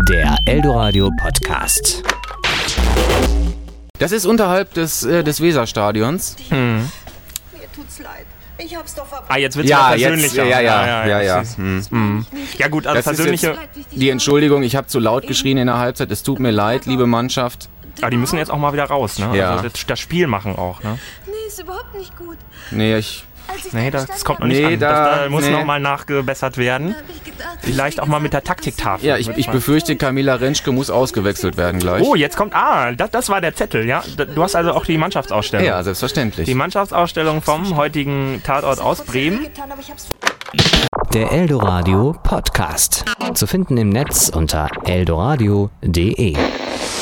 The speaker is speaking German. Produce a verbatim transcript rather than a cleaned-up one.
Der Eldoradio Podcast. Das ist unterhalb des, äh, des Weserstadions. Hm. Mir tut's leid. Ich hab's doch verpasst. Ah, jetzt wird's Ja, ja jetzt, persönlicher. ja, ja, ja, ja. ja. ist- Hm. Hm. Ja gut, also Das ist persönliche... Die Entschuldigung, ich habe zu laut geschrien in der Halbzeit. Es tut mir leid, liebe Mannschaft. Ah, die müssen jetzt auch mal wieder raus, ne? Ja. Also das, das Spiel machen auch, ne? Nee, ist überhaupt nicht gut. Nee, ich... Als ich Nee, da das, das kommt noch Nee, nicht an. da- das, da muss nee. noch mal nachgebessert werden. hab ich gedacht, Vielleicht auch mal mit der Taktiktafel. Ja, ich, ich befürchte, Camilla Rentschke muss ausgewechselt werden gleich. Oh, jetzt kommt... Ah, das, das war der Zettel, ja? Du hast also auch die Mannschaftsausstellung. Ja, selbstverständlich. Die Mannschaftsausstellung vom heutigen Tatort aus Bremen. getan, aber ich hab's Der Eldoradio Podcast. Zu finden im Netz unter eldoradio punkt de.